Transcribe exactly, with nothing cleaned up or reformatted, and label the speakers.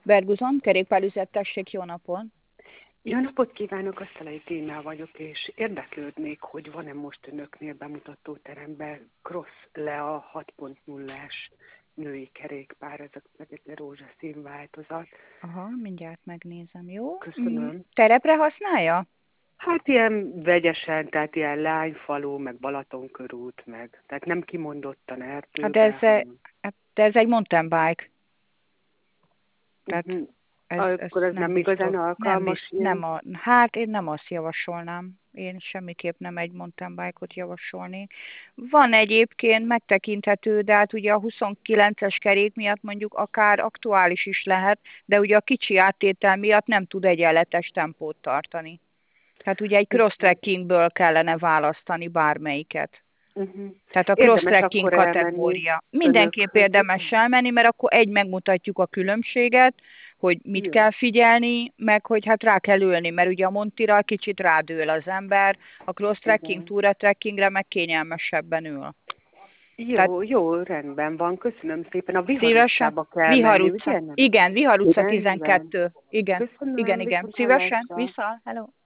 Speaker 1: Berguzon, kerékpárüzet, tessék, jó napot!
Speaker 2: Jó napot kívánok, a Szelei Tímea vagyok, és érdeklődnék, hogy van-e most önöknél bemutató teremben Cross Lea hat pont nullás női kerékpár, ez a egy rózsaszín változat.
Speaker 1: Aha, mindjárt megnézem, jó? Mm,
Speaker 2: Köszönöm.
Speaker 1: terepre használja?
Speaker 2: Hát ilyen vegyesen, tehát ilyen Lányfalú, meg Balatonkörút, meg, tehát nem kimondottan
Speaker 1: Hát de ez,
Speaker 2: erdőbe,
Speaker 1: e-
Speaker 2: hanem...
Speaker 1: hát de ez egy mountain bike, tehát
Speaker 2: Uh-huh.
Speaker 1: ez, ez
Speaker 2: Akkor ez
Speaker 1: nem
Speaker 2: nem
Speaker 1: biztos.
Speaker 2: igazán
Speaker 1: Nem,
Speaker 2: alkalmas
Speaker 1: biz, nem
Speaker 2: ilyen?
Speaker 1: a, hát én nem azt javasolnám. Én semmiképp nem egy mountain bike-ot javasolnék. Van egyébként megtekinthető, de hát ugye a huszonkilences kerék miatt mondjuk akár aktuális is lehet, de ugye a kicsi áttétel miatt nem tud egyenletes tempót tartani. Tehát ugye egy cross-trackingből kellene választani bármelyiket.
Speaker 2: Uh-huh.
Speaker 1: Tehát a
Speaker 2: Érdemes
Speaker 1: cross-trekking
Speaker 2: akkor elmenni
Speaker 1: kategória. Mindenképp
Speaker 2: önökhöz,
Speaker 1: érdemes elmenni, mert akkor egy megmutatjuk a különbséget, hogy mit
Speaker 2: jó.
Speaker 1: kell figyelni, meg hogy hát rá kell ülni, mert ugye a Montira kicsit rádől az ember, a cross-trekking,
Speaker 2: Igen.
Speaker 1: túra-trekkingre meg kényelmesebben ül. Tehát
Speaker 2: Jó, jó, rendben van, köszönöm szépen. A Vihar
Speaker 1: szívesen,
Speaker 2: utcába kell
Speaker 1: Vihar
Speaker 2: menni,
Speaker 1: utca.
Speaker 2: ugye? Nem?
Speaker 1: Igen, Vihar utca
Speaker 2: Rendben.
Speaker 1: tizenkettő. Igen, igen,
Speaker 2: Köszönöm,
Speaker 1: igen.
Speaker 2: viszont
Speaker 1: Szívesen,
Speaker 2: hallásra.
Speaker 1: vissza, hello.